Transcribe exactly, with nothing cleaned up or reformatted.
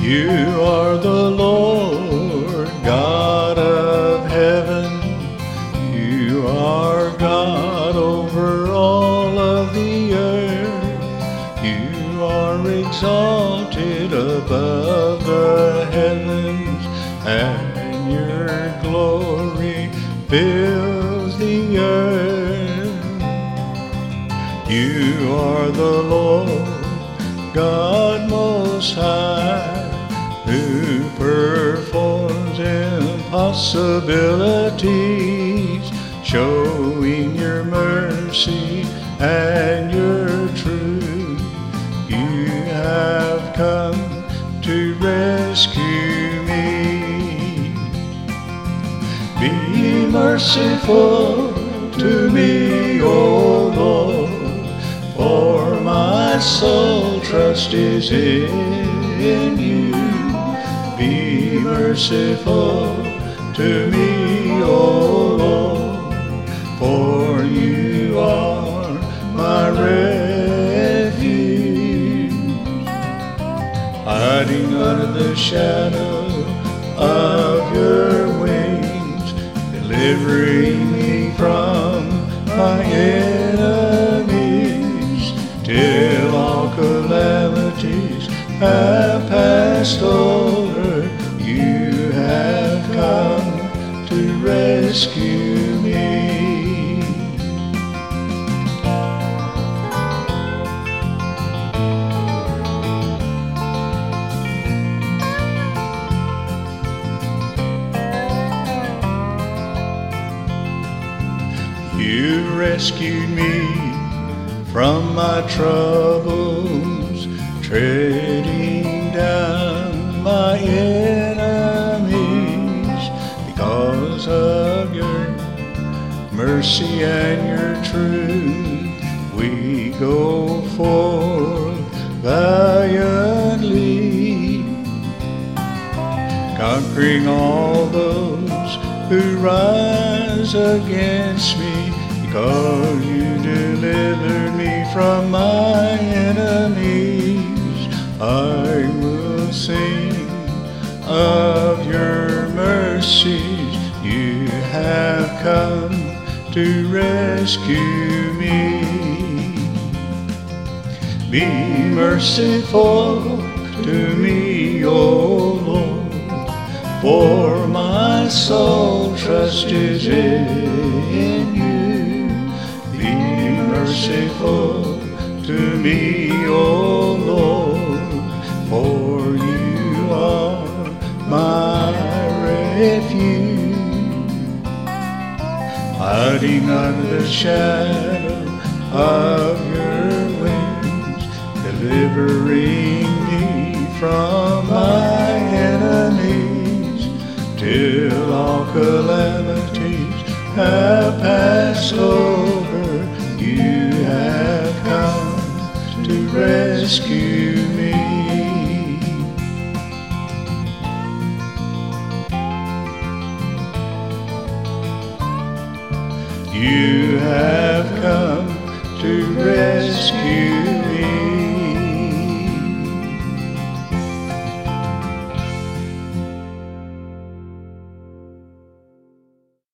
You are the Lord God of heaven. You are God over all of the earth. You are exalted above the heavens, and your glory fills the earth. You are the Lord God Most High, who performs impossibilities, showing your mercy and your truth. You have come to rescue me. Be merciful to me, O Lord, for my soul trust is in you. Be merciful to me, O Lord, for you are my refuge. Hiding under the shadow of your wings, delivering me from my enemies, till all calamities have passed over. You have come to rescue me. You rescued me from my troubles, treading down my enemies. Because of your mercy and your truth, we go forth valiantly, conquering all those who rise against me. Because you delivered me from my enemies, I will sing of your mercies. You have come to rescue me. Be merciful to me, O Lord, for my soul trust is in you. Be merciful to me, O Lord, for you are my refuge. Hiding under the shadow of your wings, delivering me from my enemies, till all calamities have passed over. You have come to rescue me. You have come to rescue